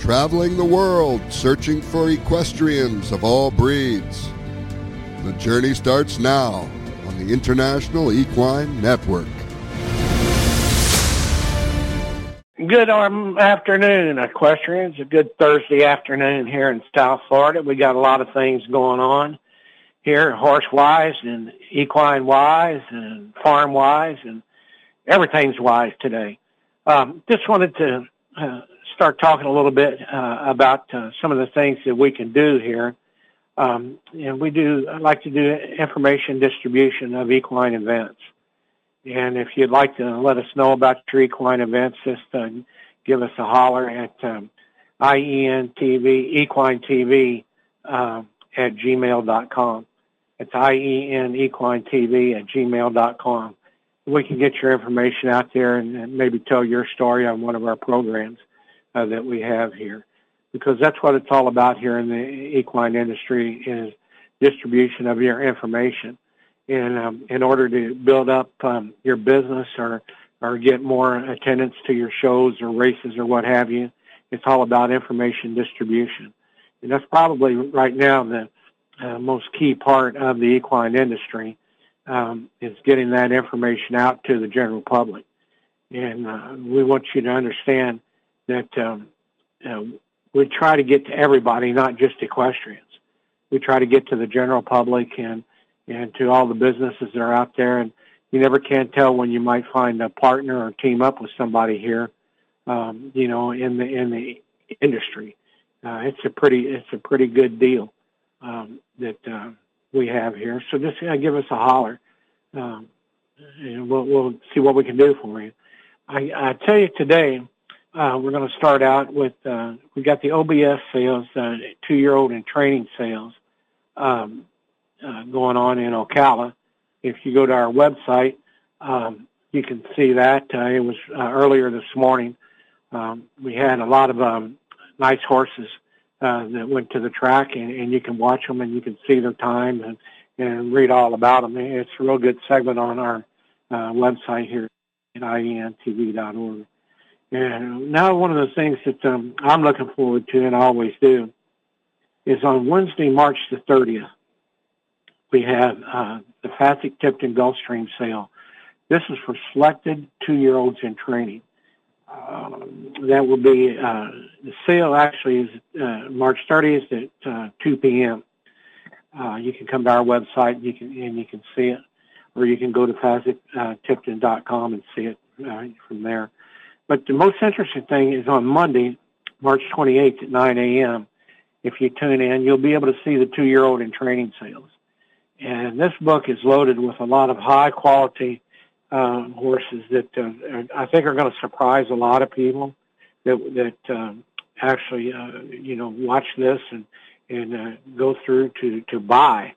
traveling the world searching for equestrians of all breeds. The journey starts now on the International Equine Network. Good afternoon, equestrians. A good Thursday afternoon here in South Florida. We got a lot of things going on here, horse-wise and equine-wise and farm-wise, and everything's wise today. Just wanted to start talking a little bit about some of the things that we can do here. And I like to do information distribution of equine events. And if you'd like to let us know about your equine events, just give us a holler at equinetv at gmail.com. It's equinetv@gmail.com. We can get your information out there and maybe tell your story on one of our programs that we have here, because that's what it's all about here in the equine industry, is distribution of your information. And in order to build up your business or get more attendance to your shows or races or what have you, it's all about information distribution. And that's probably right now the most key part of the equine industry, is getting that information out to the general public. And we want you to understand that we try to get to everybody, not just equestrians. We try to get to the general public and to all the businesses that are out there. And you never can tell when you might find a partner or team up with somebody here, in the industry. It's a pretty good deal that we have here. So just give us a holler, and we'll see what we can do for you. I tell you today, we're going to start out with we got the OBS sales, 2-year-old and training sales. Going on in Ocala. If you go to our website, you can see that. It was earlier this morning. We had a lot of nice horses that went to the track, and you can watch them and you can see their time and read all about them. It's a real good segment on our website here at IENTV.org. And now one of the things that I'm looking forward to, and I always do, is on Wednesday, March the 30th, we have the Fasig-Tipton Gulfstream sale. This is for selected 2-year-olds in training. That will be, the sale actually is March 30th at 2 p.m. You can come to our website and you can see it, or you can go to fasigtipton.com and see it from there. But the most interesting thing is on Monday, March 28th at 9 a.m. If you tune in, you'll be able to see the 2-year-old in training sales. And this book is loaded with a lot of high-quality horses that I think are going to surprise a lot of people that actually, watch this and go through to buy.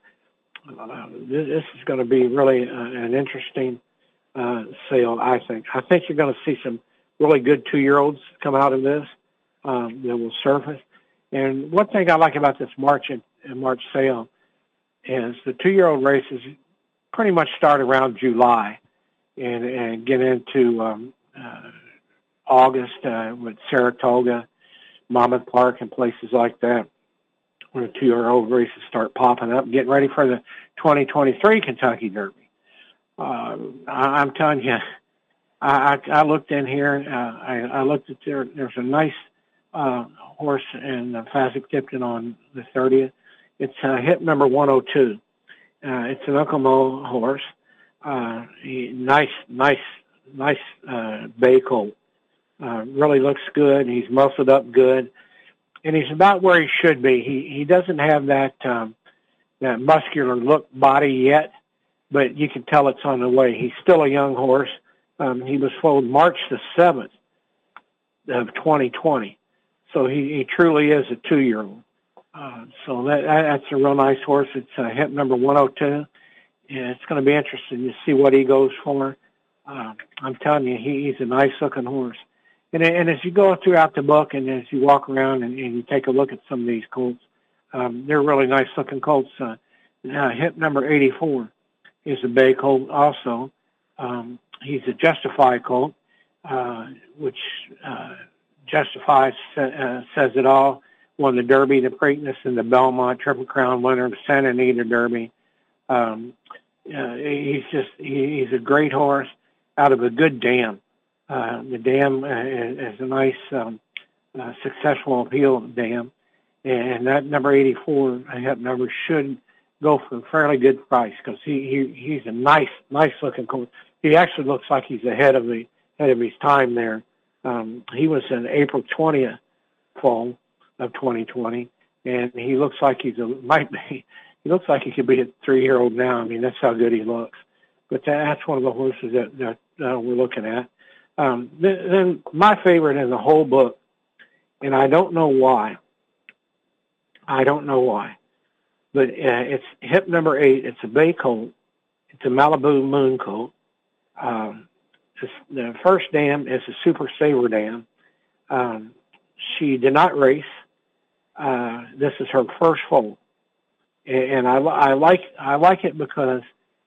This is going to be really an interesting sale, I think. I think you're going to see some really good 2-year-olds come out of this that will surface. And one thing I like about this March sale is the 2-year-old races pretty much start around July and get into August with Saratoga, Monmouth Park, and places like that, where the 2-year-old races start popping up, getting ready for the 2023 Kentucky Derby. I'm telling you, I looked in here. I looked at there's a nice horse in Fasig-Tipton on the 30th. It's hip number 102. It's an Uncle Mo horse. Nice bay colt. Really looks good. He's muscled up good, and he's about where he should be. He doesn't have that muscular look body yet, but you can tell it's on the way. He's still a young horse. He was foaled March the 7th of 2020, so he truly is a 2-year-old. So that's a real nice horse. It's hip number 102, and it's going to be interesting to see what he goes for. I'm telling you, he's a nice-looking horse. And as you go throughout the book and as you walk around and you take a look at some of these colts, they're really nice-looking colts. Hip number 84 is a bay colt also. He's a Justify colt, which Justifies says it all. Won the Derby, the Preakness, and the Belmont Triple Crown winner, the Santa Anita Derby. He's a great horse out of a good dam. The dam is a nice, successful appeal dam. And that number 84, that number should go for a fairly good price because he's a nice looking horse. He actually looks like he's ahead of his time there. He was an April 20th foal of 2020, and he looks like he looks like he could be a 3-year-old now. I mean, that's how good he looks. But that's one of the horses that we're looking at. Then my favorite in the whole book, and I don't know why, but it's hip number 8. It's a bay colt. It's a Malibu Moon colt. The first dam is a Super Saver dam. She did not race. This is her first foal, and I like it because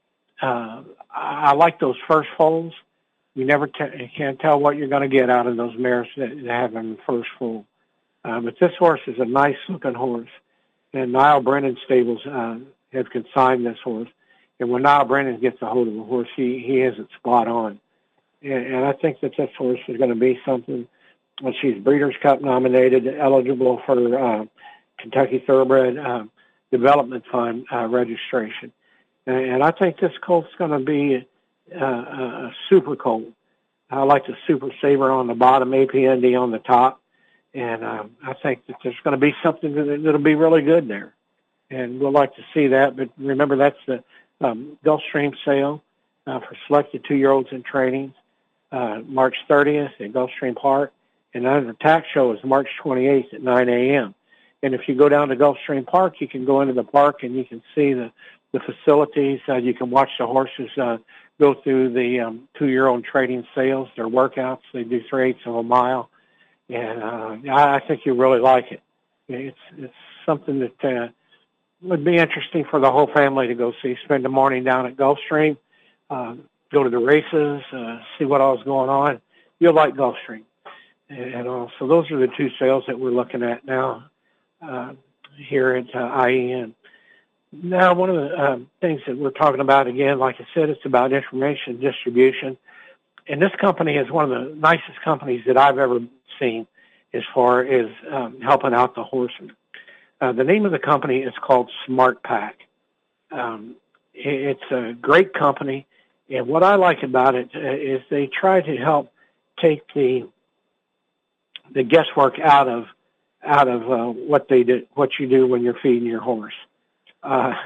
I like those first foals. You never can't tell what you're going to get out of those mares that have in the first foal. But this horse is a nice looking horse, and Niall Brennan Stables have consigned this horse. And when Niall Brennan gets a hold of the horse, he has it spot on. And I think that this horse is going to be something. Well, she's Breeders' Cup nominated, eligible for Kentucky Thoroughbred Development Fund registration. And I think this colt's going to be a super colt. I like the Super Saver on the bottom, APND on the top. And I think that there's going to be something that'll be really good there. And we'll like to see that. But remember, that's the Gulfstream sale for selected 2-year-olds in training, March 30th at Gulfstream Park. And under tax show is March 28th at 9 a.m. And if you go down to Gulfstream Park, you can go into the park and you can see the facilities. You can watch the horses go through the 2-year-old trading sales, their workouts. They do 3/8 of a mile. And I think you'll really like it. It's something that would be interesting for the whole family to go see. Spend the morning down at Gulfstream, go to the races, see what all's going on. You'll like Gulfstream. And so those are the 2 sales that we're looking at now here at IEN. Now, one of the things that we're talking about, again, like I said, it's about information distribution. And this company is one of the nicest companies that I've ever seen as far as helping out the horsemen. The name of the company is called SmartPak. It's a great company, and what I like about it is they try to help take the guesswork out of what they do, what you do when you're feeding your horse. I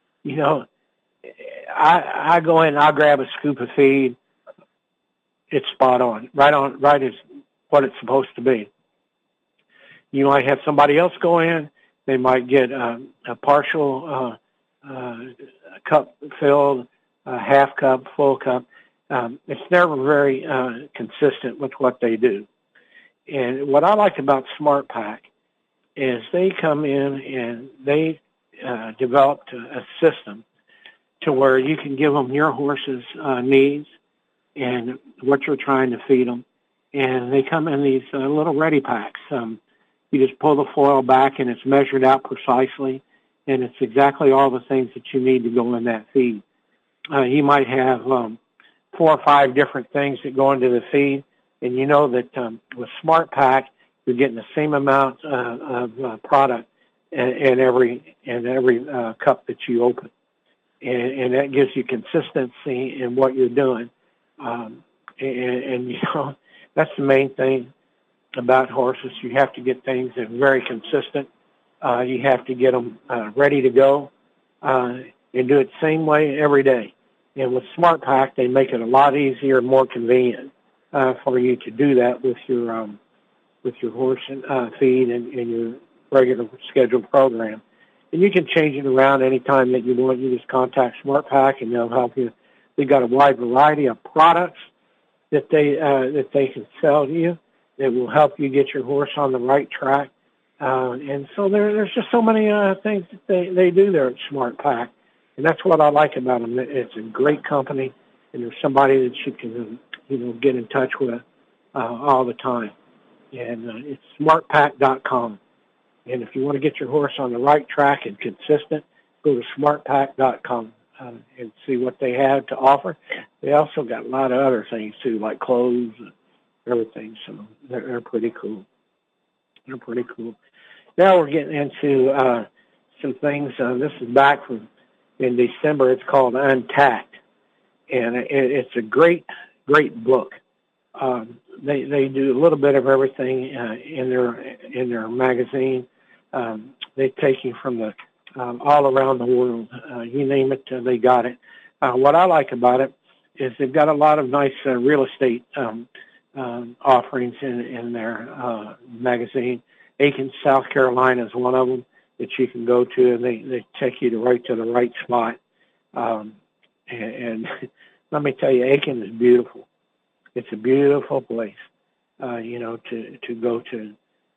go in and I'll grab a scoop of feed. It's spot on, right as what it's supposed to be. You might have somebody else go in. They might get a partial cup filled, half cup, full cup. It's never very consistent with what they do. And what I like about SmartPak is they come in and they developed a system to where you can give them your horse's needs and what you're trying to feed them. And they come in these little ready packs. You just pull the foil back and it's measured out precisely, and it's exactly all the things that you need to go in that feed. You might have 4 or 5 different things that go into the feed, and you know that with SmartPak, you're getting the same amount of product in every cup that you open. And that gives you consistency in what you're doing. And that's the main thing about horses. You have to get things that are very consistent. You have to get them ready to go and do it the same way every day. And with SmartPak, they make it a lot easier and more convenient for you to do that with your horse feed and your regular scheduled program. And you can change it around anytime that you want. You just contact SmartPak and they'll help you. They've got a wide variety of products that they can sell to you that will help you get your horse on the right track. And so there's just so many things that they do there at SmartPak. And that's what I like about them. It's a great company, and there's somebody that you can get in touch with all the time. and it's smartpack.com. And if you want to get your horse on the right track and consistent, go to smartpack.com and see what they have to offer. They also got a lot of other things too, like clothes and everything. So they're pretty cool. They're pretty cool. Now we're getting into some things. This is back from in December. It's called Untacked, and it's a great book. They do a little bit of everything in their magazine. They take you from the all around the world. You name it, they got it. What I like about it is they've got a lot of nice real estate offerings in their magazine. Aiken, South Carolina is one of them that you can go to, and they take you right to the right spot. And let me tell you, Aiken is beautiful. It's a beautiful place, to go to.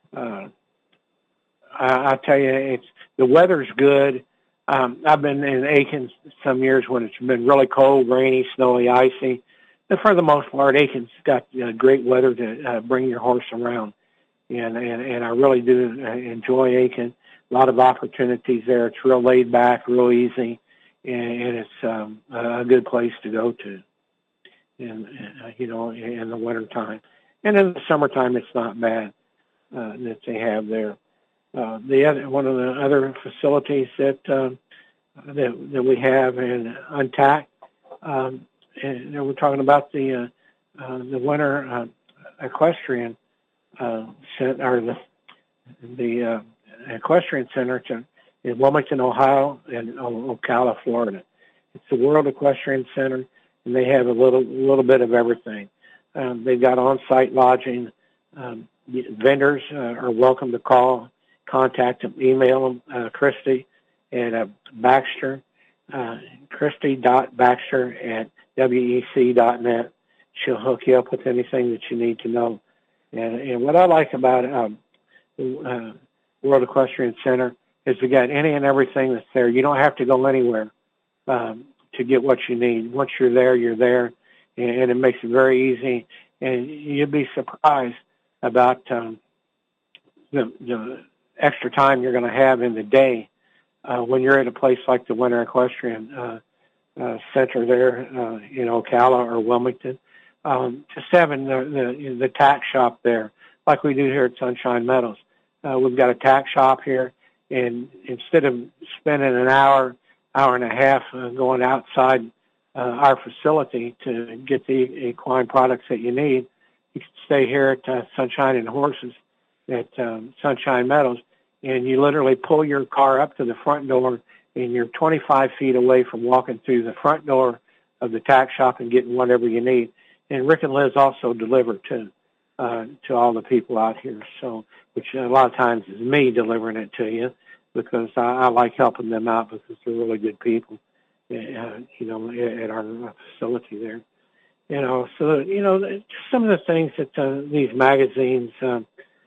I tell you, the weather's good. I've been in Aiken some years when it's been really cold, rainy, snowy, icy. And for the most part, Aiken's got great weather to bring your horse around. And I really do enjoy Aiken. A lot of opportunities there. It's real laid back, real easy, and it's a good place to go to. And in the wintertime. And in the summertime, it's not bad that they have there. One of the other facilities that we have in Untacked, and we're talking about the winter equestrian center, the equestrian center in Wilmington, Ohio, and Ocala, Florida. It's the World Equestrian Center, and they have a little bit of everything. They've got on-site lodging. Vendors are welcome to contact them, email them, Christy at Baxter, Christy.Baxter@WEC.net. She'll hook you up with anything that you need to know. And what I like about World Equestrian Center is we got any and everything that's there. You don't have to go anywhere to get what you need. Once you're there, and it makes it very easy. And you'd be surprised about the extra time you're going to have in the day when you're at a place like the Winter Equestrian Center there in Ocala or Wilmington. Just having the tack shop there, like we do here at Sunshine Meadows. We've got a tack shop here, and instead of spending an hour and a half going outside our facility to get the equine products that you need, you can stay here at Sunshine and Horses at Sunshine Meadows, and you literally pull your car up to the front door, and you're 25 feet away from walking through the front door of the tack shop and getting whatever you need. And Rick and Liz also deliver too to all the people out here. So, which a lot of times is me delivering it to you, because I like helping them out because they're really good people, at our facility there. So some of the things that these magazines, have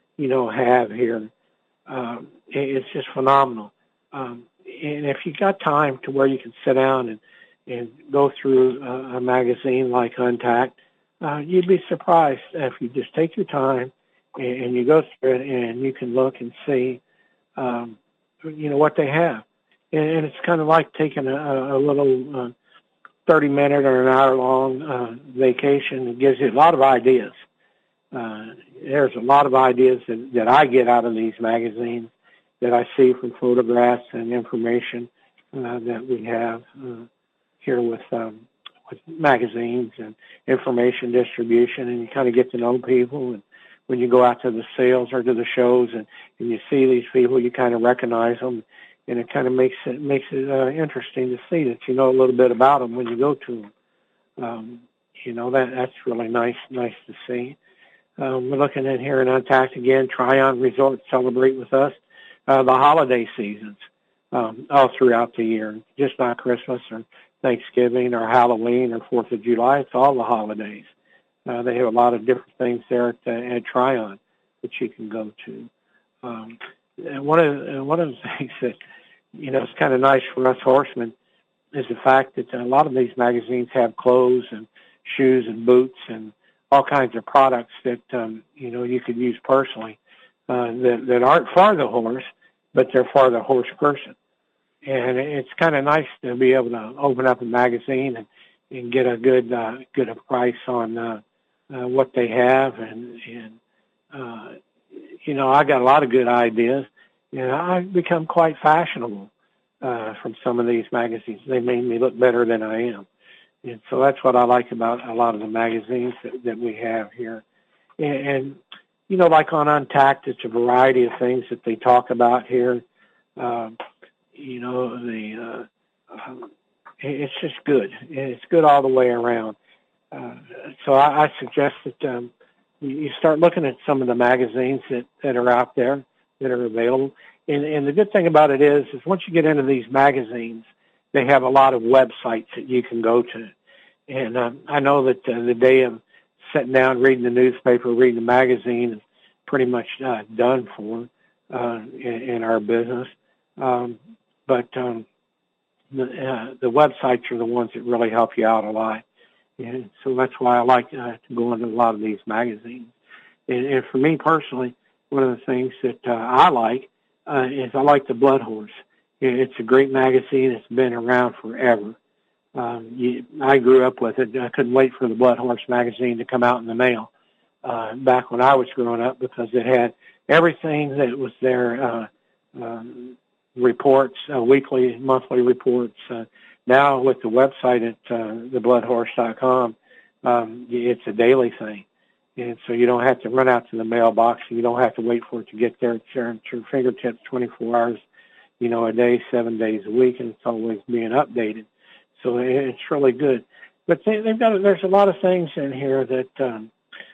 here, it's just phenomenal. And if you got time to where you can sit down and go through a magazine like Untacked, you'd be surprised if you just take your time and you go through it and you can look and see, what they have. And it's kind of like taking a little 30-minute or an hour-long vacation. It gives you a lot of ideas. There's a lot of ideas that I get out of these magazines that I see from photographs and information that we have here with magazines and information distribution, and you kind of get to know people. And when you go out to the sales or to the shows and you see these people, you kind of recognize them, and it kind of makes it interesting to see that you know a little bit about them when you go to them. That's really nice to see. We're looking at here in Untacked again, Tryon Resort Celebrate with Us, the holiday seasons all throughout the year, just not Christmas or Thanksgiving or Halloween or 4th of July. It's all the holidays. They have a lot of different things there at Tryon that you can go to. And one of the things that, is kind of nice for us horsemen is the fact that a lot of these magazines have clothes and shoes and boots and all kinds of products that, you could use personally, that aren't for the horse, but they're for the horse person. And it's kind of nice to be able to open up a magazine and get a good price on what they have. And I got a lot of good ideas. I've become quite fashionable from some of these magazines. They made me look better than I am. And so that's what I like about a lot of the magazines that we have here. And like on Untacked, it's a variety of things that they talk about here. It's just good. It's good all the way around. So I suggest that you start looking at some of the magazines that are out there that are available. And the good thing about it is once you get into these magazines, they have a lot of websites that you can go to. And I know that the day of sitting down, reading the newspaper, reading the magazine is pretty much done for in our business. But the websites are the ones that really help you out a lot. And so that's why I like to go into a lot of these magazines. And for me personally, one of the things that I like is I like the Blood Horse. It's a great magazine. It's been around forever. I grew up with it. I couldn't wait for the Blood Horse magazine to come out in the mail back when I was growing up, because it had everything that was there, reports, weekly, monthly reports. Now with the website at thebloodhorse.com, it's a daily thing. And so you don't have to run out to the mailbox. You don't have to wait for it to get there. It's there at your fingertips 24 hours, a day, 7 days a week, and it's always being updated. So it's really good. But there's a lot of things in here that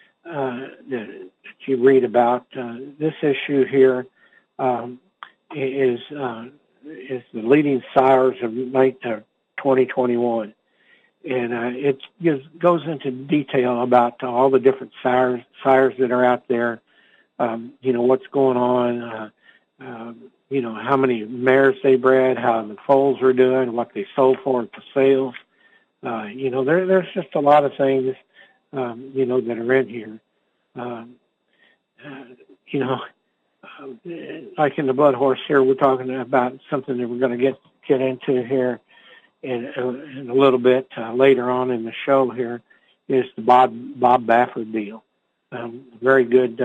you read about. This issue here is the leading sires of 2021. And it goes into detail about all the different sires that are out there, what's going on, how many mares they bred, how the foals are doing, what they sold for at the sales. There's just a lot of things, that are in here. Like in the Blood Horse here, we're talking about something that we're going to get into here in a little bit later on in the show here, is the Bob Baffert deal. Very good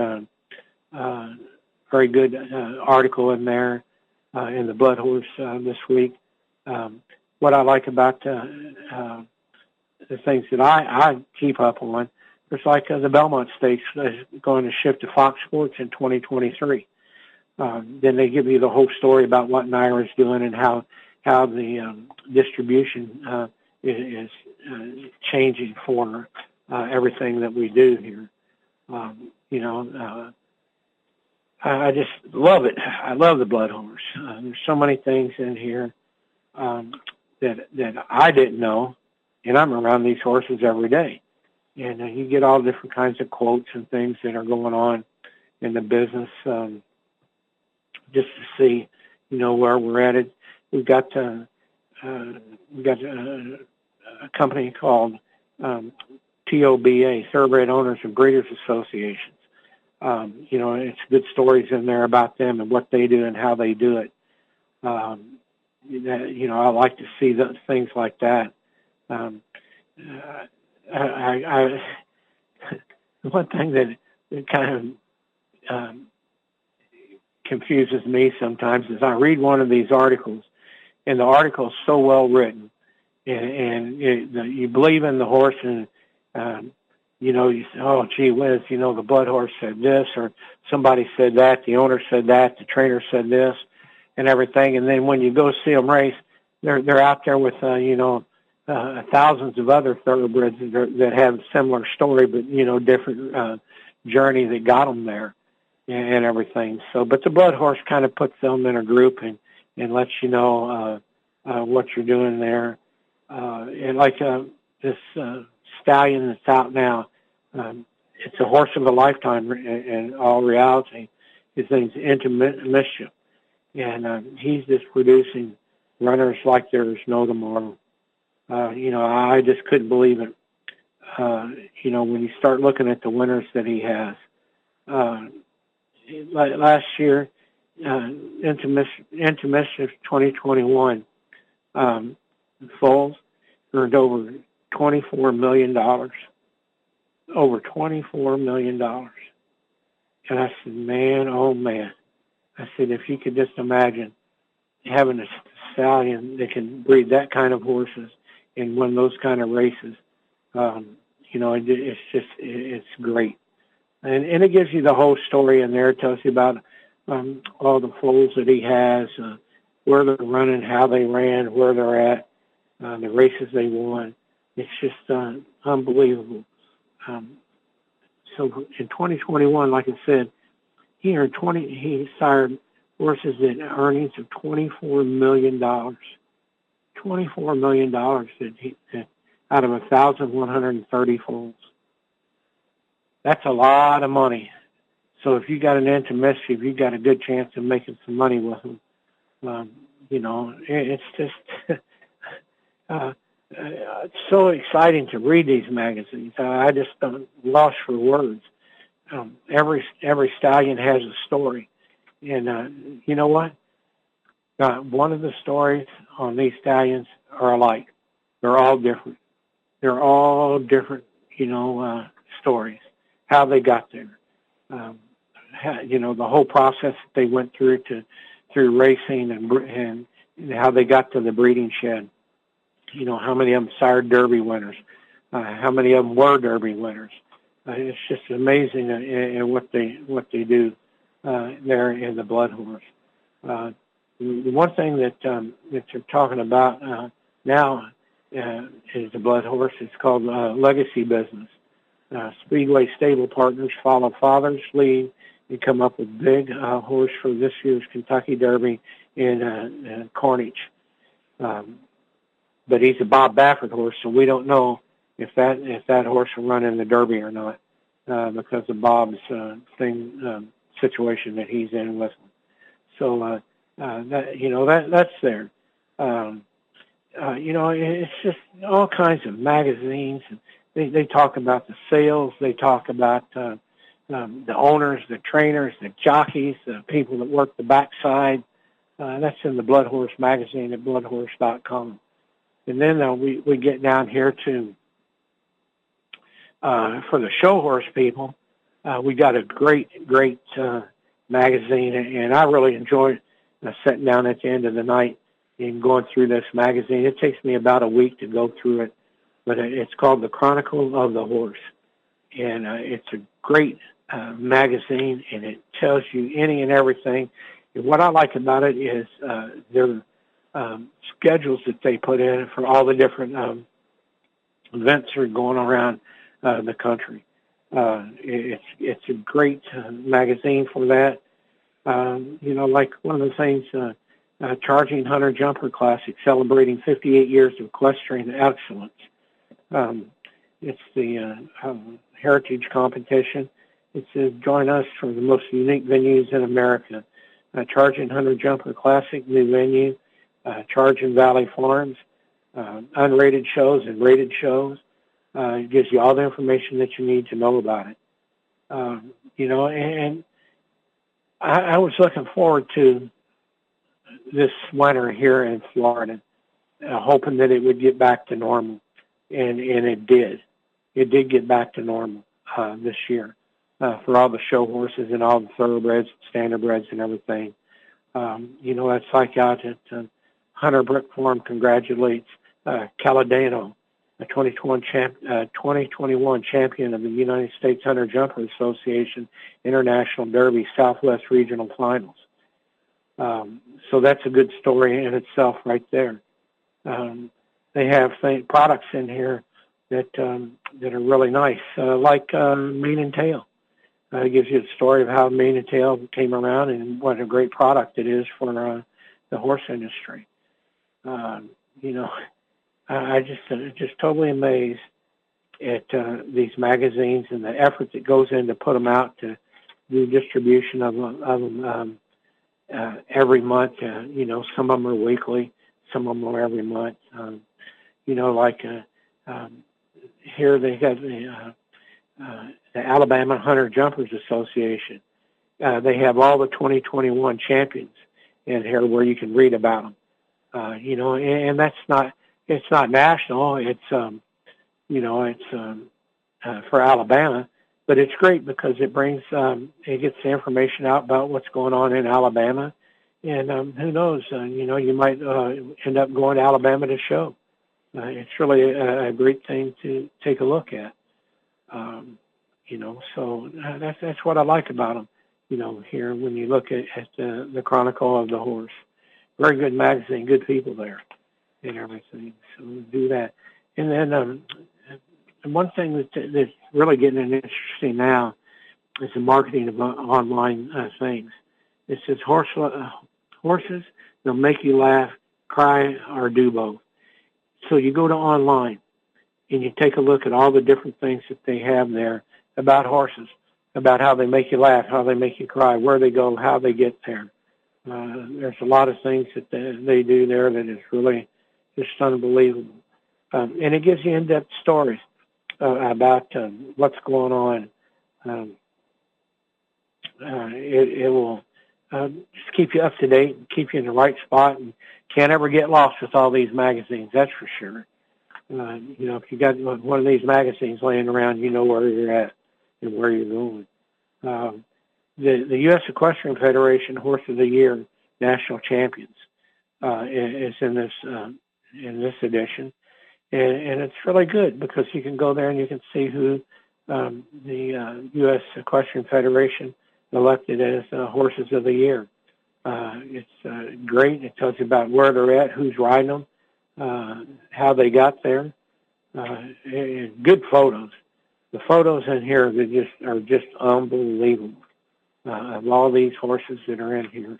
article in there in the Blood Horse this week. What I like about the things that I keep up on, it's like the Belmont Stakes is going to shift to Fox Sports in 2023. Then they give you the whole story about what NYRA's doing and how the distribution is changing for everything that we do here. I just love it. I love the Blood Horse. There's so many things in here that I didn't know, and I'm around these horses every day. And you get all different kinds of quotes and things that are going on in the business, just to see, where we're at. It. We've got a company called TOBA, Thoroughbred Owners and Breeders Associations. It's good stories in there about them and what they do and how they do it. I like to see things like that. One thing that kind of confuses me sometimes is I read one of these articles, and the article is so well written, and you believe in the horse, and you say, oh, gee whiz, the Blood Horse said this, or somebody said that, the owner said that, the trainer said this, and everything. And then when you go see them race, they're out there with thousands of other thoroughbreds that have a similar story, but different journey that got them there and everything. So, but the Blood Horse kind of puts them in a group and lets you know what you're doing there. And like this stallion that's out now, it's a horse of a lifetime in all reality. His name's Into Mischief, and he's just producing runners like there's no tomorrow. I just couldn't believe it. when you start looking at the winners that he has. Last year, into Michigan 2021, Foals earned over $24 million. Over $24 million. And I said, man, oh man. I said, if you could just imagine having a stallion that can breed that kind of horses and win those kind of races, it's great. And it gives you the whole story in there. It tells you about all the foals that he has, where they're running, how they ran, where they're at, the races they won. It's just unbelievable. So in 2021, like I said, he sired horses at earnings of $24 million. $24 million that out of 1,130 foals. That's a lot of money. So if you got an Into Mischief, you got a good chance of making some money with them. It's just it's so exciting to read these magazines. I just lost for words. Every stallion has a story, and you know what? One of the stories on these stallions are alike. They're all different. They're all different, stories. How they got there, the whole process that they went through racing and how they got to the breeding shed. How many of them sired Derby winners, how many of them were Derby winners. It's just amazing in what they do there in the blood horse. The one thing that you're talking about now is the blood horse. It's called legacy business. Speedway stable partners follow father's lead and come up with big horse for this year's Kentucky Derby in Carnage. But he's a Bob Baffert horse, so we don't know if that horse will run in the Derby or not because of Bob's situation that he's in with him. So that's there. It's just all kinds of magazines. They talk about the sales. They talk about the owners, the trainers, the jockeys, the people that work the backside. That's in the Blood Horse magazine at bloodhorse.com. And then we get down here to, for the show horse people, we got a great magazine, and I really enjoyed sitting down at the end of the night and going through this magazine. It takes me about a week to go through it, but it's called The Chronicle of the Horse. And it's a great magazine, and it tells you any and everything. And what I like about it is their schedules that they put in for all the different events that are going around the country. It's a great magazine for that. Like one of the things, Charging Hunter Jumper Classic, celebrating 58 years of equestrian excellence. It's the heritage competition. It says, join us for the most unique venues in America. Charging Hunter Jumper Classic, new venue. Charging Valley Farms, unrated shows and rated shows. It gives you all the information that you need to know about it. And I was looking forward to this winter here in Florida, hoping that it would get back to normal. And it did. It did get back to normal this year for all the show horses and all the thoroughbreds, standardbreds, and everything. It's like out at Hunter Brook Farm congratulates Caladano, a 2021 champion of the United States Hunter Jumper Association International Derby Southwest Regional Finals. So that's a good story in itself right there. They have products in here that are really nice, like Mane and Tail. It gives you the story of how Mane and Tail came around and what a great product it is for the horse industry. I just totally amazed at these magazines and the effort that goes in to put them out, to do distribution of them every month. Some of them are weekly, some of them are every month. here they got the Alabama Hunter Jumpers Association. They have all the 2021 champions in here where you can read about them. And it's not national. It's for Alabama, but it's great because it gets the information out about what's going on in Alabama, and who knows, you might end up going to Alabama to show. It's really a great thing to take a look at. So that's what I like about them. Here when you look at the Chronicle of the Horse, very good magazine, good people there, and everything. So we do that, and then one thing that's really getting interesting now is the marketing of online things. It says horses, they'll make you laugh, cry, or do both. So you go to online and you take a look at all the different things that they have there about horses, about how they make you laugh, how they make you cry, where they go, how they get there. There's a lot of things that they do there that is really just unbelievable. And it gives you in-depth stories about what's going on. It will just keep you up to date and keep you in the right spot, and can't ever get lost with all these magazines, that's for sure. If you got one of these magazines laying around, you know where you're at and where you're going. The U.S. Equestrian Federation Horse of the Year National Champions is in this edition, and it's really good because you can go there and you can see who the U.S. Equestrian Federation elected as Horses of the Year. It's great. It tells you about where they're at, who's riding them, how they got there. And good photos. The photos in here are just unbelievable of all these horses that are in here.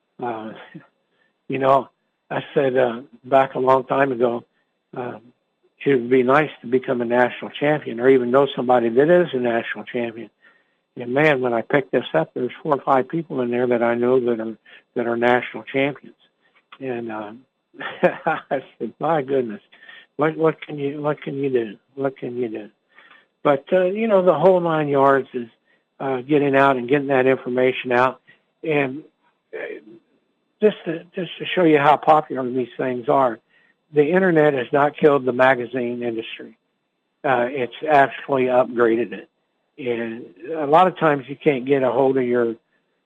I said back a long time ago, it would be nice to become a national champion or even know somebody that is a national champion. And man, when I picked this up, there's 4 or 5 people in there that I know that are national champions. And I said, my goodness, what can you do? What can you do? But the whole 9 yards is getting out and getting that information out, and just to show you how popular these things are. The internet has not killed the magazine industry. It's actually upgraded it. And a lot of times you can't get a hold of your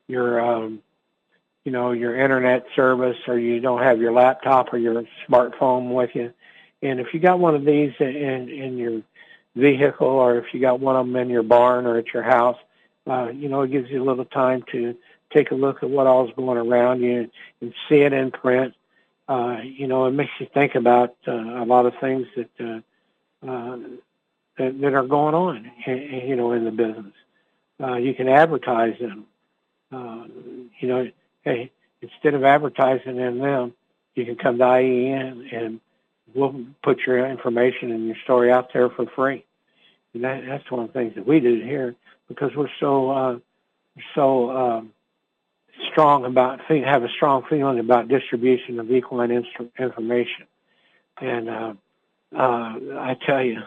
internet service, or you don't have your laptop or your smartphone with you. And if you got one of these in your vehicle, or if you got one of them in your barn or at your house, it gives you a little time to take a look at what all's going around you and see it in print. It makes you think about a lot of things that are going on, in the business. You can advertise them. Hey, instead of advertising in them, you can come to IEN and we'll put your information and your story out there for free. And that's one of the things that we do here because we're so strong have a strong feeling about distribution of equine information. And I tell you,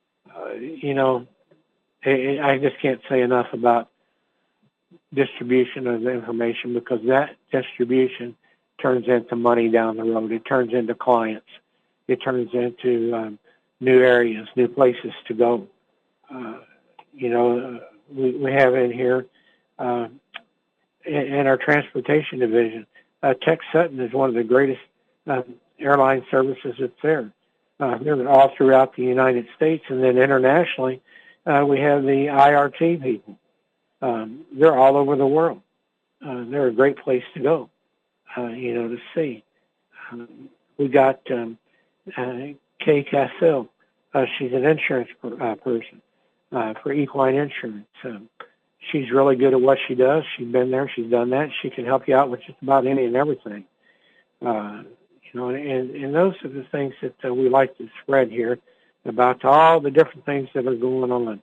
I just can't say enough about distribution of the information, because that distribution turns into money down the road. It turns into clients. It turns into new areas, new places to go. We have in here in our transportation division, Tech Sutton is one of the greatest airline services that's there. They're all throughout the United States, and then internationally, we have the IRT people. They're all over the world. They're a great place to go, to see. We got Kay Cassill. She's an insurance person for equine insurance. She's really good at what she does. She's been there. She's done that. She can help you out with just about any and everything. And those are the things that we like to spread here about all the different things that are going on.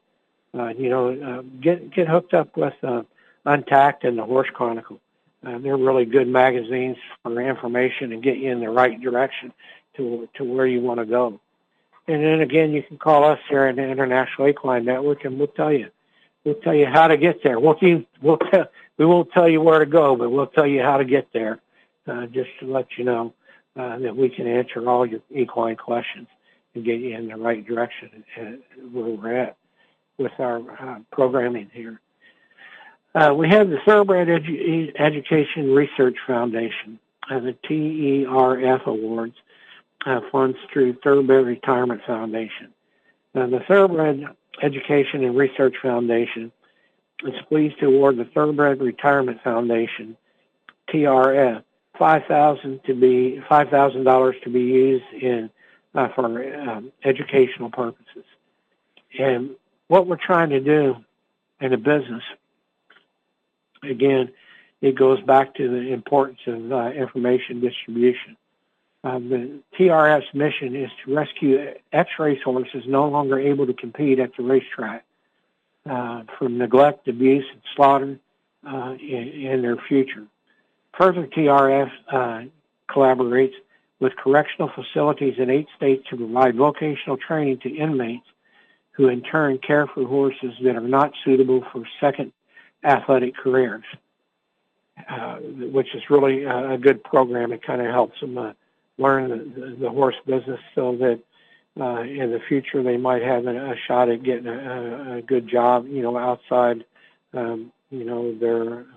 Get hooked up with Untacked and the Horse Chronicle. They're really good magazines for information and get you in the right direction to where you want to go. And then again, you can call us here at the International Equine Network, and we'll tell you how to get there. We won't tell you where to go, but we'll tell you how to get there, just to let you know that we can answer all your equine questions and get you in the right direction where we're at with our programming here. We have the Thoroughbred Education Research Foundation, the TERF Awards, funds through Thoroughbred Retirement Foundation. The Thoroughbred Education and Research Foundation is pleased to award the Thoroughbred Retirement Foundation, TRF, $5,000 to be used for educational purposes. And what we're trying to do in a business, again, it goes back to the importance of information distribution. The TRF's mission is to rescue ex-race horses no longer able to compete at the racetrack from neglect, abuse, and slaughter in their future. Further, TRF collaborates with correctional facilities in 8 states to provide vocational training to inmates who in turn care for horses that are not suitable for second athletic careers, which is really a good program. It kind of helps them learn the horse business so that in the future they might have a shot at getting a good job, outside, their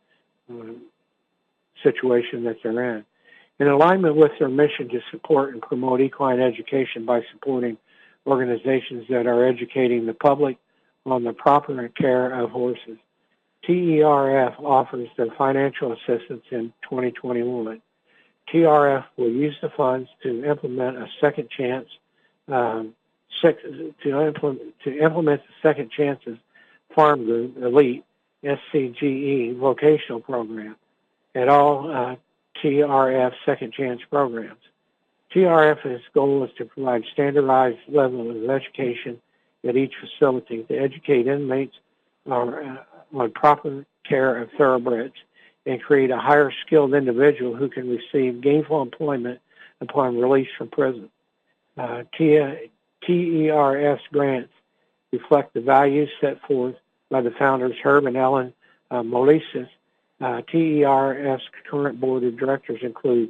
situation that they're in. In alignment with their mission to support and promote equine education by supporting organizations that are educating the public on the proper care of horses, TERF offers their financial assistance in 2021. TRF will use the funds to implement a second chance, to implement the Second Chances Farm Group Elite SCGE vocational program at all TRF Second Chance programs. TRF's goal is to provide standardized level of education at each facility to educate inmates on proper care of thoroughbreds and create a higher skilled individual who can receive gainful employment upon release from prison. TERF's grants reflect the values set forth by the founders Herb and Ellen Molesis. TERF's current board of directors include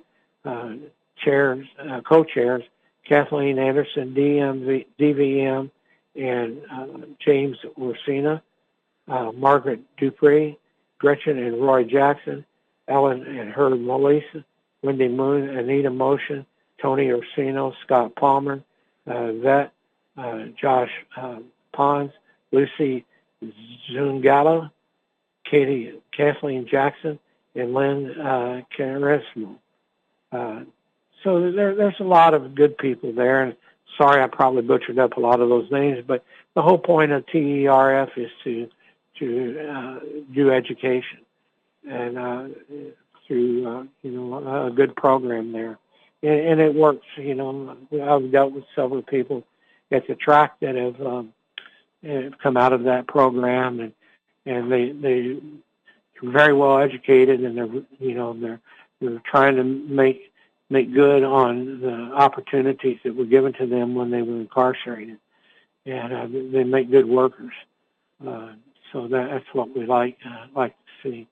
co-chairs Kathleen Anderson, DVM, and James Orsina, Margaret Dupree, Gretchen and Roy Jackson, Ellen and Herb Molesis, Wendy Moon, Anita Motion, Tony Orsino, Scott Palmer, Vet, Josh Pons, Lucy Zungalo, Kathleen Jackson, and Lynn Carismo. So there's a lot of good people there, and sorry I probably butchered up a lot of those names, but the whole point of TERF is to do education and through a good program there, and it works. I've dealt with several people at the track that have come out of that program, and they're very well educated, and they're trying to make good on the opportunities that were given to them when they were incarcerated, and they make good workers. So that's what we like to see.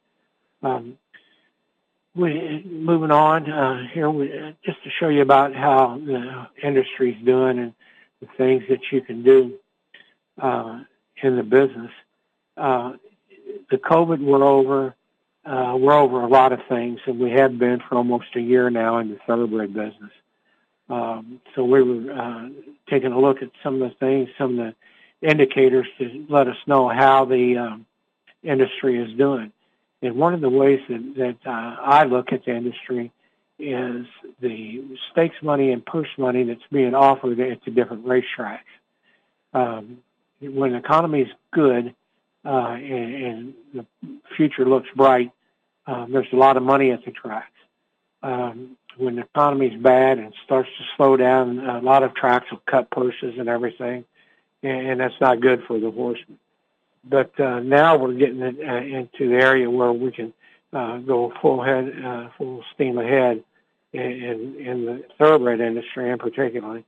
Moving on here, just to show you about how the industry's doing and the things that you can do in the business. The COVID, we're over a lot of things, and we have been for almost a year now in the thoroughbred business. So we were taking a look at some of the things, some of the indicators to let us know how the industry is doing. And one of the ways that I look at the industry is the stakes money and purse money that's being offered at the different racetracks. When the economy is good and the future looks bright, there's a lot of money at the tracks. When the economy is bad and starts to slow down, a lot of tracks will cut purses and everything, and that's not good for the horsemen. But now we're getting into the area where we can go full steam ahead in the thoroughbred industry, in particular,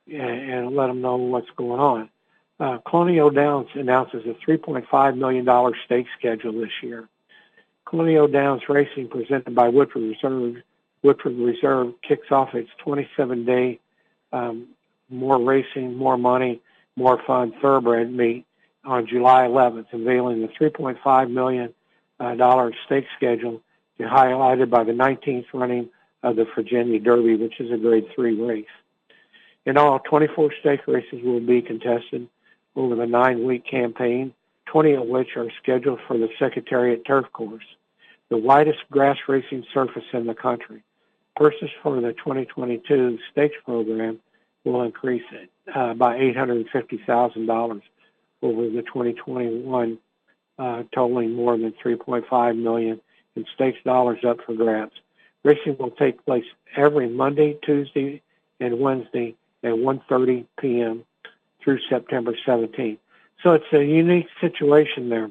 and let them know what's going on. Colonial Downs announces a $3.5 million stake schedule this year. Colonial Downs Racing, presented by Woodford Reserve, kicks off its 27-day more racing, more money, more fun thoroughbred meet on July 11th, unveiling the $3.5 million stake schedule, highlighted by the 19th running of the Virginia Derby, which is a Grade 3 race. In all, 24 stake races will be contested over the 9-week campaign, 20 of which are scheduled for the Secretariat Turf Course, the widest grass racing surface in the country. Purses for the 2022 stakes program will increase by $850,000 over the 2021, totaling more than $3.5 million in stakes dollars up for grabs. Racing will take place every Monday, Tuesday, and Wednesday at 1:30 p.m. through September 17th. So it's a unique situation there.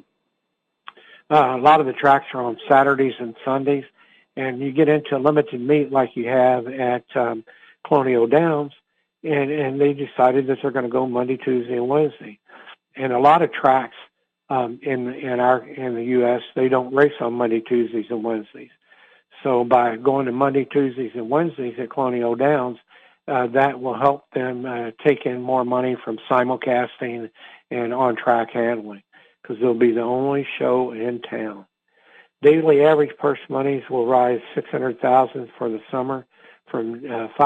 A lot of the tracks are on Saturdays and Sundays, and you get into a limited meet like you have at Colonial Downs, and they decided that they're going to go Monday, Tuesday, and Wednesday. And a lot of tracks in the U.S., they don't race on Monday, Tuesdays, and Wednesdays. So by going to Monday, Tuesdays, and Wednesdays at Colonial Downs, that will help them take in more money from simulcasting and on-track handling, because they'll be the only show in town. Daily average purse monies will rise $600,000 for the summer from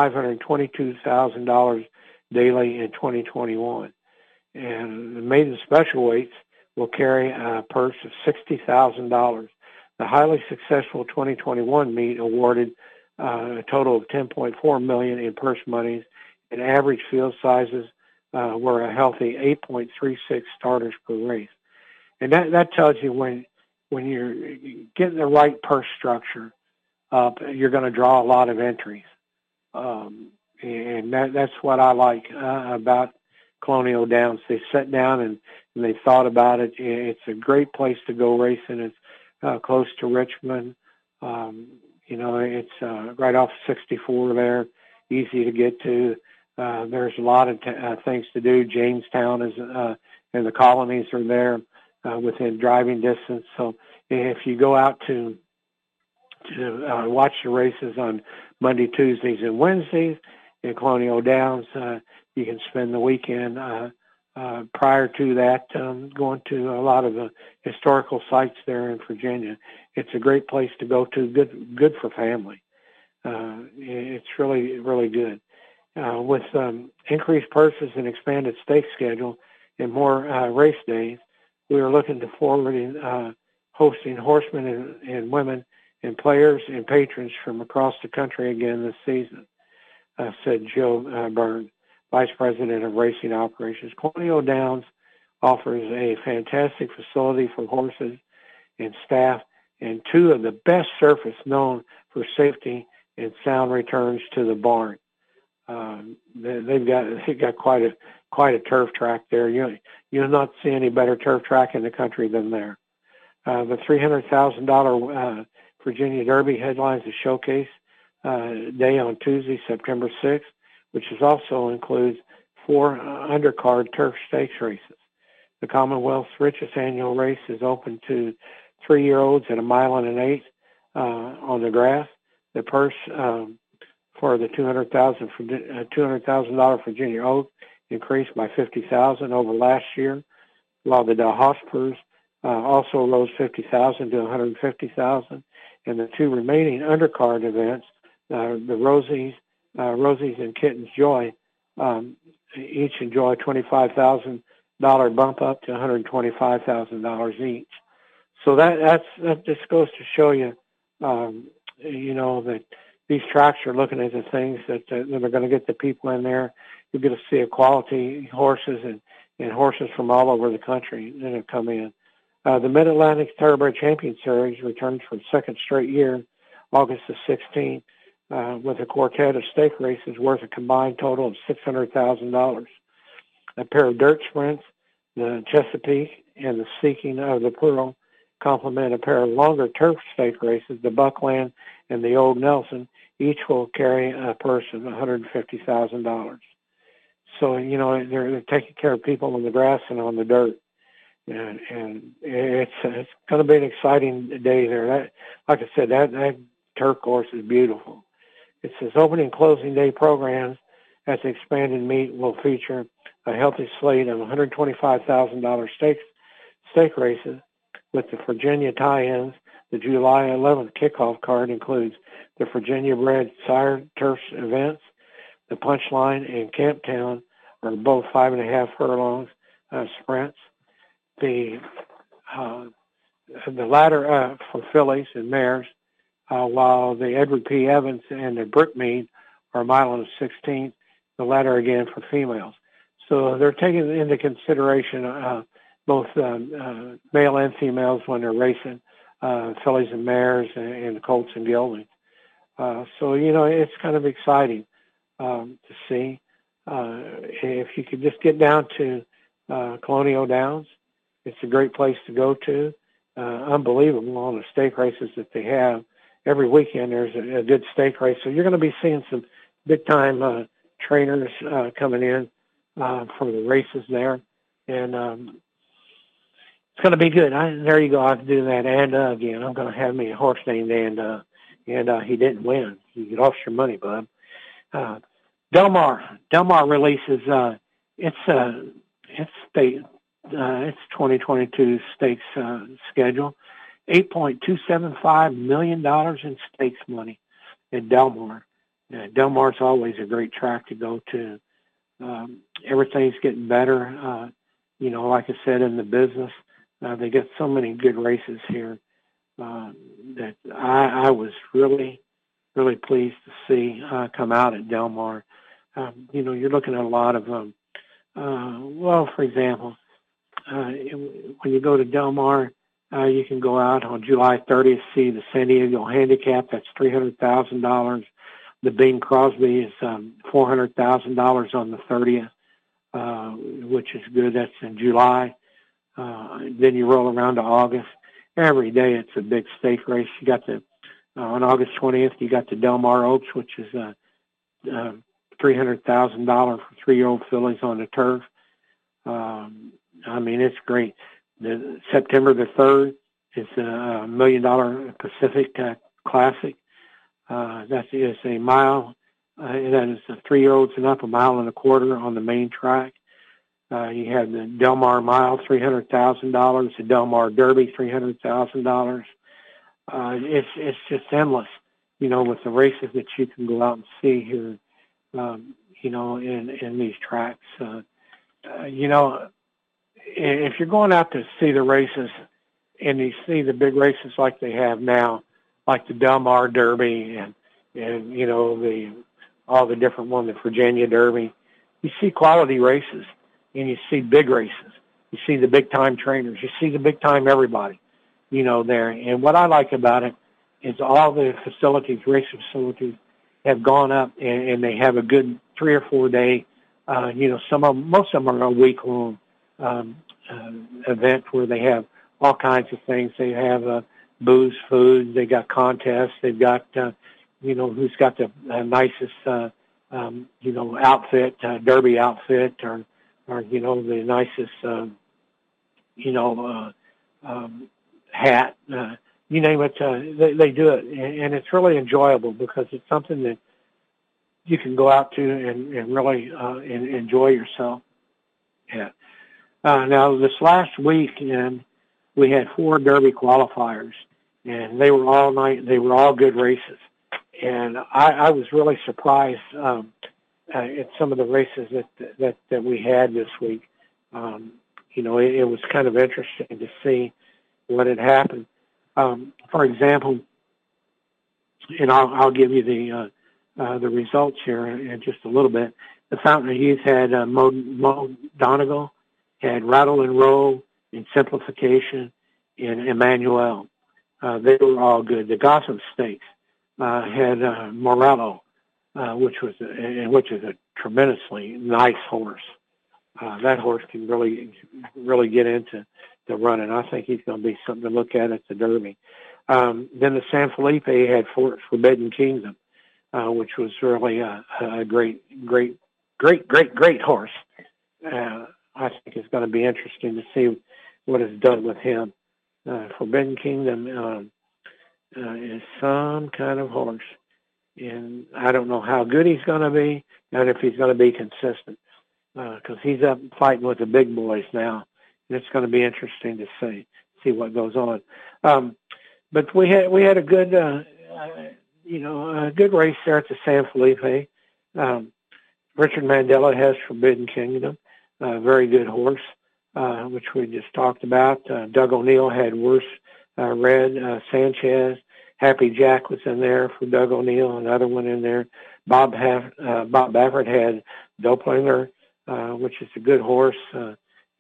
$522,000 daily in 2021. And the maiden special weights will carry a purse of $60,000. The highly successful 2021 meet awarded a total of $10.4 million in purse monies, and average field sizes were a healthy 8.36 starters per race. And that tells you when you're getting the right purse structure up, you're going to draw a lot of entries. And that's what I like about Colonial Downs. They sat down and they thought about it. It's a great place to go racing. It's close to Richmond. It's right off 64 there, easy to get to. There's a lot of things to do. Jamestown is, and the colonies are there within driving distance. So if you go out to watch the races on Monday, Tuesdays, and Wednesdays in Colonial Downs, you can spend the weekend prior to that going to a lot of the historical sites there in Virginia. It's a great place to go to, good for family. It's really, really good. With increased purses and expanded stake schedule and more race days, we are looking to forward hosting horsemen and women and players and patrons from across the country again this season, said Joe Byrne, Vice President of Racing Operations. Colonial Downs offers a fantastic facility for horses and staff and two of the best surface known for safety and sound returns to the barn. They've got quite a turf track there. You'll not see any better turf track in the country than there. The $300,000 Virginia Derby headlines the showcase day on Tuesday, September 6th, which also includes 4 undercard turf stakes races. The Commonwealth's richest annual race is open to 3-year-olds at 1 1/8 miles on the grass. The purse for the $200,000 Virginia Oak increased by $50,000 over last year, while the DeHaas purse also rose $50,000 to $150,000. And the 2 remaining undercard events, the Rosie's and Kitten's Joy, each enjoy a $25,000 bump up to $125,000 each. So that just goes to show you, that these tracks are looking at the things that are going to get the people in there. You're going to see a quality horses and horses from all over the country that have come in. The Mid-Atlantic Thoroughbred Champion Series returns for the second straight year, August the 16th, with a quartet of stake races worth a combined total of $600,000. A pair of dirt sprints, the Chesapeake and the Seeking of the Pearl, complement a pair of longer turf stake races, the Buckland and the Old Nelson. Each will carry a purse of $150,000. So, you know, they're taking care of people on the grass and on the dirt. And it's going to be an exciting day there. That, like I said, that turf course is beautiful. It says opening and closing day programs at the expanded meet will feature a healthy slate of $125,000 stake races with the Virginia tie-ins. The July 11th kickoff card includes the Virginia-bred sire turf events. The Punchline and Camptown are both 5.5 furlongs sprints. The latter for fillies and mares, while the Edward P. Evans and the Brookmead are 1.16 miles, the latter again for females. So they're taking into consideration both male and females when they're racing fillies and mares and colts and geldings. So, you know, it's kind of exciting to see. If you could just get down to Colonial Downs, it's a great place to go to. Unbelievable on the stake races that they have. Every weekend there's a good stake race. So you're going to be seeing some big-time trainers coming in for the races there. And it's going to be good. There you go. I have to do that. And again, I'm going to have me a horse named and he didn't win. You lost your money, bud. Del Mar releases its 2022 stakes schedule. $8.275 million in stakes money at Del Mar. Del Mar's always a great track to go to. Everything's getting better. You know, like I said, in the business, they get so many good races here that I was really, really pleased to see come out at Del Mar. You know, you're looking at a lot of well, for example, when you go to Del Mar, you can go out on July 30th, see the San Diego Handicap. That's $300,000. The Bing Crosby is $400,000 on the 30th, which is good. That's in July. Then you roll around to August. Every day it's a big stake race. You got the on August 20th, you got the Del Mar Oaks, which is $300,000 for 3-year-old fillies on the turf. I mean, it's great. The September the 3rd is a $1 million Pacific Classic. That is a mile. That is 3-year-olds and up, 1.25 miles on the main track. You have the Del Mar Mile, $300,000. The Del Mar Derby, $300,000. It's just endless, you know, with the races that you can go out and see here, you know, in these tracks. You know, if you're going out to see the races and you see the big races like they have now, like the Del Mar Derby and you know, all the different ones, the Virginia Derby, you see quality races and you see big races. You see the big time trainers. You see the big time everybody, you know, there. And what I like about it is all the facilities, race facilities, have gone up and they have a good 3 or 4 day, you know, most of them are a week-long event where they have all kinds of things. They have booze, food, they got contests, they've got, you know, who's got the nicest, you know, outfit, derby outfit, or, you know, the nicest, you know, hat, you name it, they do it. And it's really enjoyable because it's something that you can go out to and really enjoy yourself. Yeah. Now, this last weekend, we had 4 Derby qualifiers, and they were all night. They were all good races, and I was really surprised at some of the races that we had this week. You know, it was kind of interesting to see what had happened. For example, and I'll give you the results here in just a little bit. The Fountain of Youth had Mo Donegal, had Rattle and Roll, in Simplification, in Emmanuel. They were all good. The Gotham Stakes had Morello, which is a tremendously nice horse. That horse can really get into the running. I think he's going to be something to look at the Derby. Then the San Felipe had Forbidden Kingdom, which was really a great great horse. I think it's going to be interesting to see what is done with him. Forbidden Kingdom is some kind of horse, and I don't know how good he's going to be and if he's going to be consistent, because he's up fighting with the big boys now, and it's going to be interesting to see what goes on. But we had a good a good race there at the San Felipe. Richard Mandela has Forbidden Kingdom, a very good horse, which we just talked about. Doug O'Neill had Worse Red. Sanchez, Happy Jack was in there for Doug O'Neill, another one in there. Bob Baffert had Doplinger, which is a good horse. So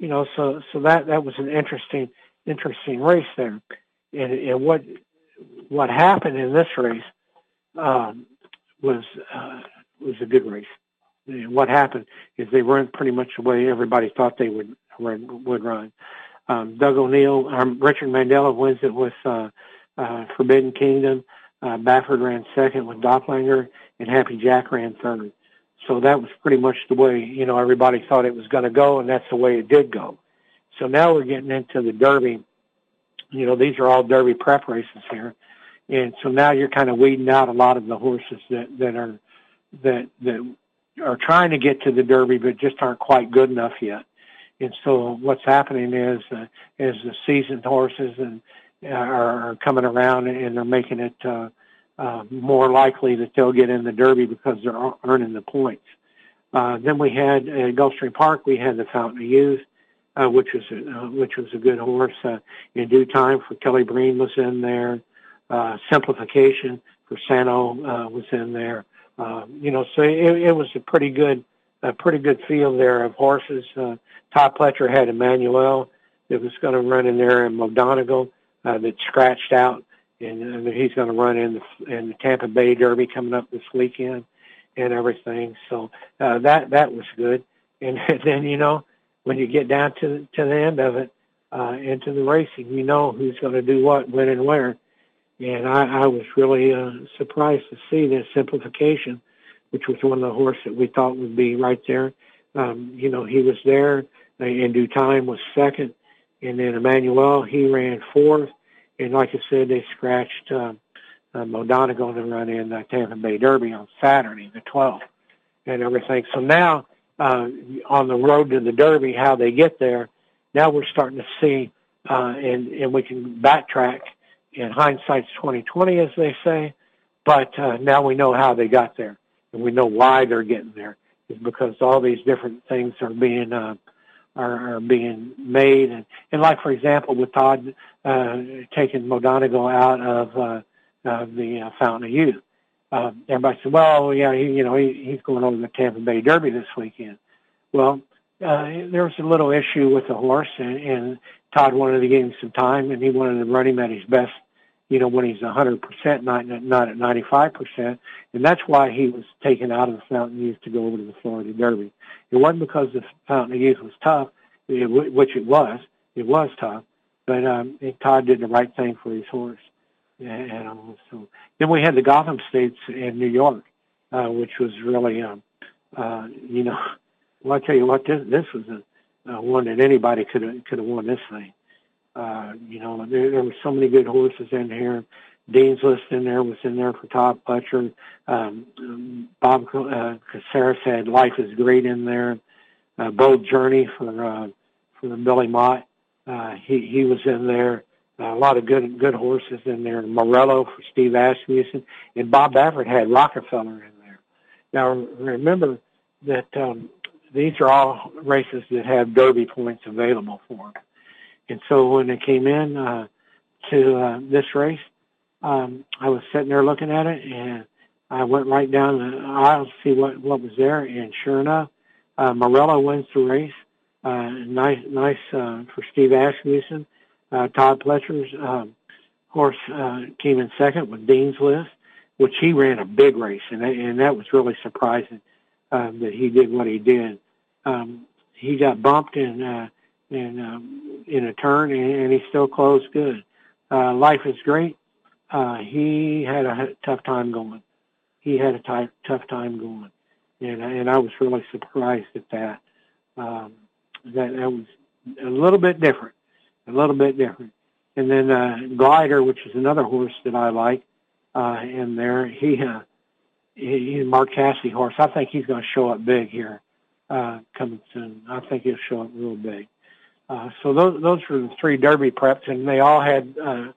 that was an interesting race there. And what happened in this race was a good race. And what happened is they ran pretty much the way everybody thought they would run. Doug O'Neill, Richard Mandela wins it with Forbidden Kingdom. Baffert ran second with Doplinger, and Happy Jack ran third. So that was pretty much the way, everybody thought it was going to go, and that's the way it did go. So now we're getting into the Derby. These are all Derby prep races here. And so now you're kind of weeding out a lot of the horses that are trying to get to the Derby but just aren't quite good enough yet. And so what's happening is the seasoned horses are coming around, and they're making it more likely that they'll get in the Derby because they're earning the points. Then we had at Gulfstream Park, we had the Fountain of Youth, which was a good horse. In Due Time for Kelly Breen was in there. Simplification for Sano was in there. So it was a pretty good field there of horses. Todd Pletcher had Emmanuel that was going to run in there, and Modonegal that scratched out, and he's going to run in the Tampa Bay Derby coming up this weekend and everything. So that was good. And then when you get down to the end of it, into the racing, who's going to do what, when, and where. And I was really surprised to see this Simplification, which was one of the horses that we thought would be right there. He was there. In Due Time was second. And then Emmanuel, he ran fourth. And like I said, they scratched Modonegal to run in the Tampa Bay Derby on Saturday, the 12th, and everything. So now on the road to the Derby, how they get there, now we're starting to see, and we can backtrack. In hindsight's 20/20, as they say, but now we know how they got there, and we know why they're getting there. Is because all these different things are being made, and like for example, with Todd taking Modonegal out of the Fountain of Youth, everybody said, "Well, yeah, he's going over the Tampa Bay Derby this weekend." Well, there was a little issue with the horse, and Todd wanted to give him some time, and he wanted to run him at his best, when he's 100%, not at 95%, and that's why he was taken out of the Fountain of Youth to go over to the Florida Derby. It wasn't because the Fountain of Youth was tough, which it was. It was tough, but Todd did the right thing for his horse. So then we had the Gotham States in New York, which was really, well, I tell you what, this was one that anybody could have won this thing. There were so many good horses in here. Dean's List was in there for Todd Pletcher. Bob Caceres had Life is Great in there. Bold Journey for Billy Mott. He was in there. A lot of good horses in there. Morello for Steve Asmussen. And Bob Baffert had Rockefeller in there. Now, remember that these are all races that have Derby points available for them. And so when they came in to this race, I was sitting there looking at it, and I went right down the aisle to see what was there. And sure enough, Morello wins the race. Nice for Steve Asmussen. Todd Pletcher's horse came in second with Dean's List, which he ran a big race, and that was really surprising that he did what he did. He got bumped in a turn, and he still closed good. Life is Great. He had a tough time going. and I was really surprised at that. That was a little bit different, And then Glider, which is another horse that I like, in there. He's a Mark Casse horse. I think he's going to show up big here coming soon. I think he'll show up real big. So those were the 3 Derby preps, and they all had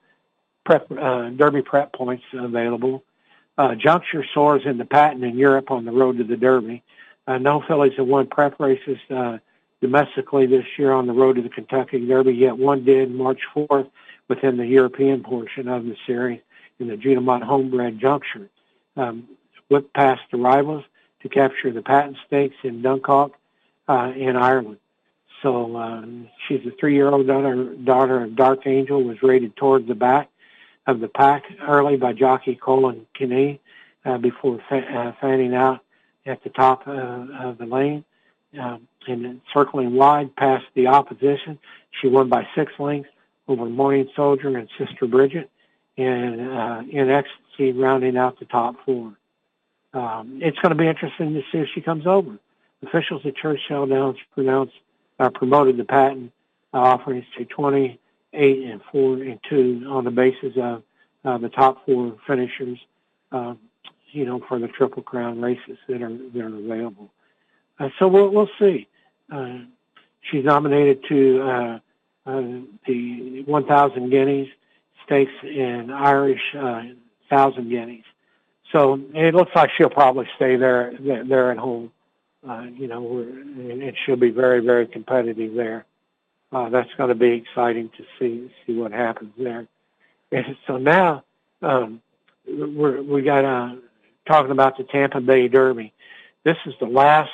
Derby prep points available. Juncture soars in the patent in Europe on the road to the Derby. No fillies have won prep races domestically this year on the road to the Kentucky Derby, yet one did March 4th within the European portion of the series in the Judamont Homebred Juncture. Whipped past the rivals to capture the patent stakes in Dunkirk in Ireland. So she's a 3-year-old daughter of Dark Angel, was rated towards the back of the pack early by jockey Colin Kinney before fanning out at the top of the lane. And then circling wide past the opposition, she won by 6 lengths over Morning Soldier and Sister Bridget, and in Ecstasy rounding out the top 4. It's going to be interesting to see if she comes over. Officials at Churchill Downs promoted the patent offerings to 20, 8, and 4, and 2 on the basis of the top 4 finishers, for the Triple Crown races that are available. So we'll see. She's nominated to the 1,000 guineas stakes in Irish 1,000 guineas. So it looks like she'll probably stay there at home. And she'll be very, very competitive there. That's going to be exciting to see what happens there. And so now we got talking about the Tampa Bay Derby. This is the last.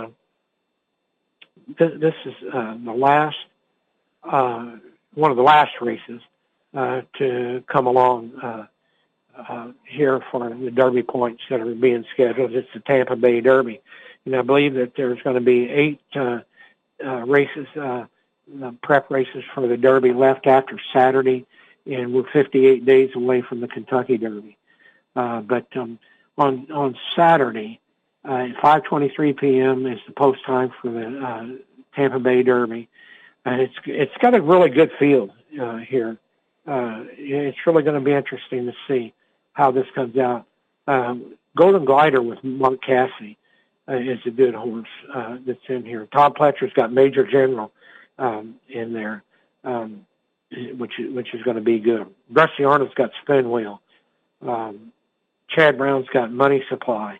This is the last one of the last races to come along here for the Derby points that are being scheduled. It's the Tampa Bay Derby. And I believe that there's going to be 8 races, prep races for the Derby left after Saturday, and we're 58 days away from the Kentucky Derby. But on Saturday, at 5:23 p.m. is the post time for the Tampa Bay Derby. It's got a really good field here. It's really going to be interesting to see how this comes out. Golden Glider with Mark Casse is a good horse that's in here. Todd Pletcher's got Major General in there, which is going to be good. Rusty Arnold's got Spin Wheel. Chad Brown's got Money Supply.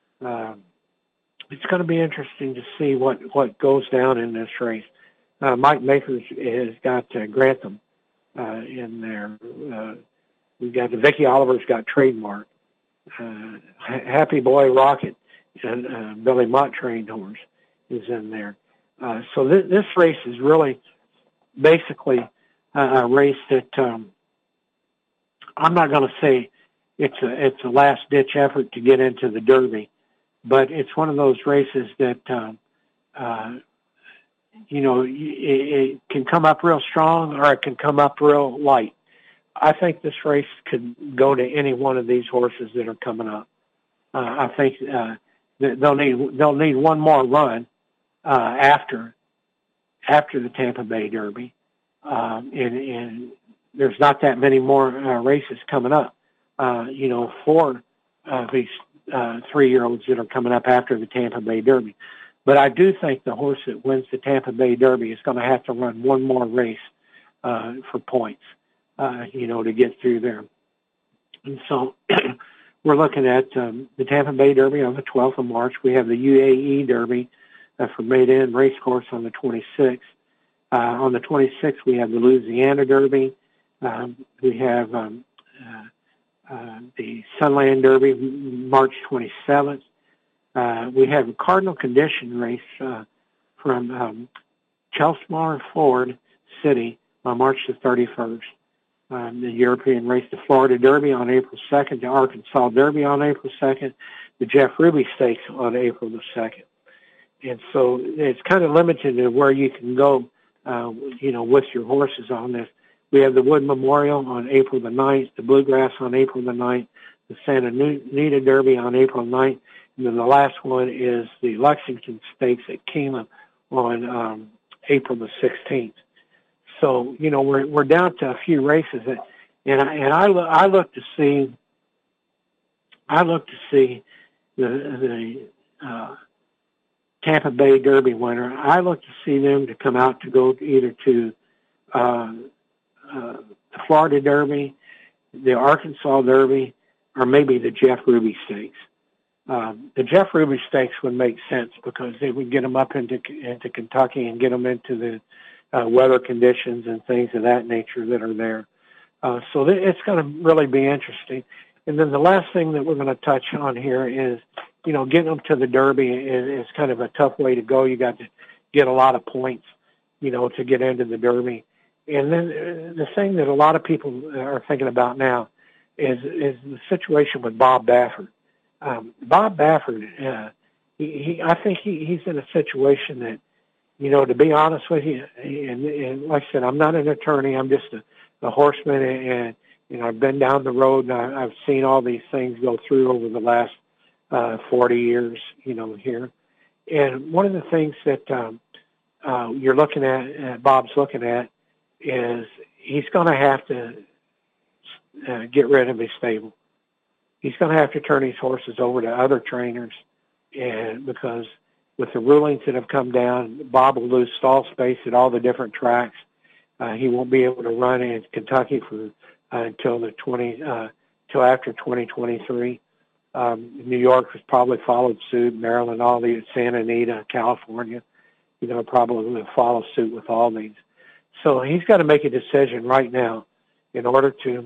It's going to be interesting to see what goes down in this race. Mike Makers has got Grantham in there. We've got Vicky Oliver's got Trademark. Happy Boy Rocket and Billy Mott trained horse is in there. So this race is really basically a race that I'm not going to say it's a last ditch effort to get into the Derby, but it's one of those races that it can come up real strong or it can come up real light. I think this race could go to any one of these horses that are coming up. I think they'll need one more run after the Tampa Bay Derby, and there's not that many more races coming up. For these 3-year-olds that are coming up after the Tampa Bay Derby. But I do think the horse that wins the Tampa Bay Derby is going to have to run one more race for points, to get through there. And so we're looking at the Tampa Bay Derby on the 12th of March. We have the UAE Derby for Maiden Racecourse on the 26th. On the 26th, we have the Louisiana Derby. We have the Sunland Derby, March 27th. We have a Cardinal Condition race from Chelsmar Ford City on March the 31st. The European race, the Florida Derby on April 2nd, the Arkansas Derby on April 2nd, the Jeff Ruby Stakes on April the 2nd. And so it's kind of limited to where you can go, with your horses on this. We have the Wood Memorial on April the 9th, the Bluegrass on April the 9th, the Santa Anita Derby on April 9th. And then the last one is the Lexington Stakes at Keeneland on April the 16th. So, we're down to a few races, and I look to see the Tampa Bay Derby winner. I look to see them to come out to go either to the Florida Derby, the Arkansas Derby, or maybe the Jeff Ruby Stakes. The Jeff Ruby Stakes would make sense because they would get them up into Kentucky and get them into the weather conditions and things of that nature that are there. So it's going to really be interesting. And then the last thing that we're going to touch on here is, getting them to the Derby is kind of a tough way to go. You got to get a lot of points, to get into the Derby. And then the thing that a lot of people are thinking about now is the situation with Bob Baffert. Bob Baffert, I think he's in a situation that, to be honest with you, and like I said, I'm not an attorney. I'm just a horseman, and I've been down the road, and I've seen all these things go through over the last 40 years, here. And one of the things that you're looking at, Bob's looking at, is he's going to have to get rid of his stable. He's going to have to turn his horses over to other trainers, and because with the rulings that have come down, Bob will lose stall space at all the different tracks. He won't be able to run in Kentucky for until after 2023. New York has probably followed suit. Maryland, all the Santa Anita, California, probably will follow suit with all these. So he's got to make a decision right now in order to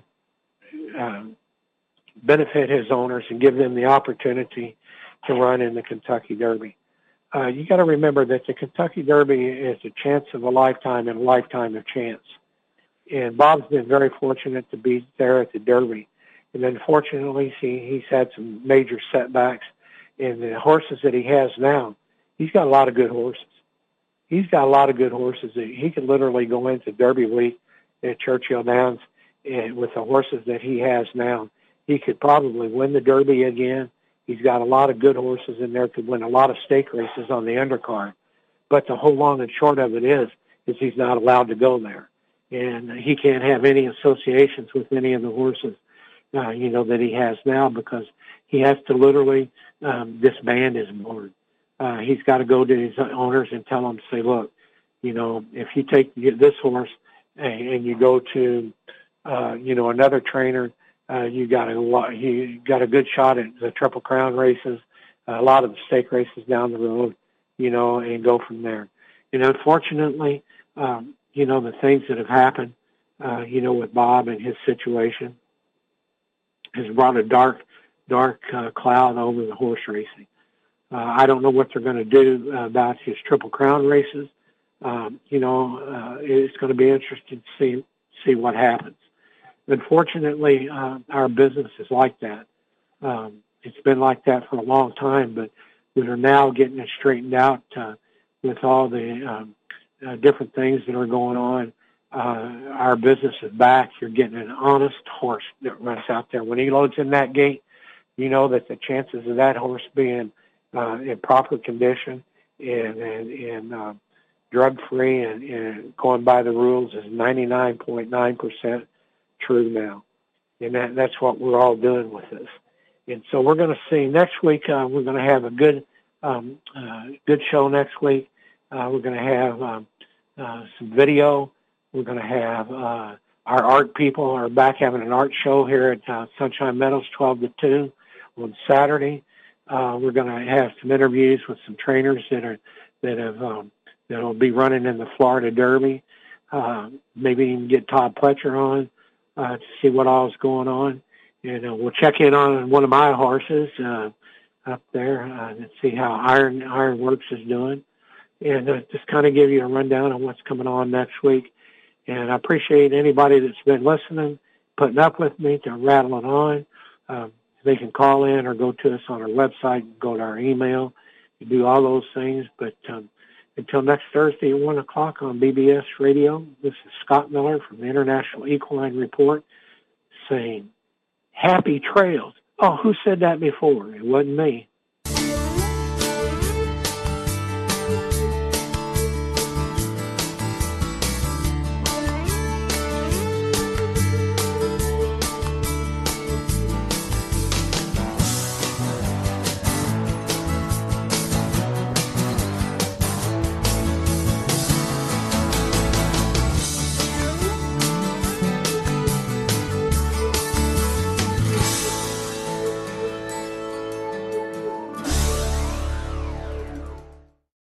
benefit his owners and give them the opportunity to run in the Kentucky Derby. You got to remember that the Kentucky Derby is a chance of a lifetime and a lifetime of chance. And Bob's been very fortunate to be there at the Derby. And unfortunately, he's had some major setbacks. And the horses that he has now, he's got a lot of good horses. He's got a lot of good horses. He could literally go into Derby week at Churchill Downs, and with the horses that he has now, he could probably win the Derby again. He's got a lot of good horses in there, could win a lot of stake races on the undercard. But the whole long and short of it is he's not allowed to go there. And he can't have any associations with any of the horses, that he has now, because he has to literally disband his board. He's got to go to his owners and tell them, say, look, if you take this horse and you go to, another trainer, you got a good shot at the Triple Crown races, a lot of the stake races down the road, and go from there. And unfortunately, the things that have happened, with Bob and his situation has brought a dark cloud over the horse racing. I don't know what they're going to do about his Triple Crown races. It's going to be interesting to see what happens. Unfortunately, our business is like that. It's been like that for a long time, but we are now getting it straightened out with all the different things that are going on. Our business is back. You're getting an honest horse that runs out there. When he loads in that gate, that the chances of that horse being in proper condition and drug-free and going by the rules is 99.9% true now. And that's what we're all doing with this. And so we're going to see next week, we're going to have a good show next week. We're going to have some video. We're going to have our art people are back having an art show here at Sunshine Meadows, 12 to 2 on Saturday. We're going to have some interviews with some trainers that'll be running in the Florida Derby. Maybe even get Todd Pletcher on to see what all is going on. And we'll check in on one of my horses up there and see how Ironworks is doing. And just kind of give you a rundown on what's coming on next week. And I appreciate anybody that's been listening, putting up with me to rattle it on. They can call in or go to us on our website, go to our email, and do all those things. But until next Thursday at 1 o'clock on BBS Radio, this is Scott Miller from the International Equine Report saying, happy trails Oh, who said that before? It wasn't me.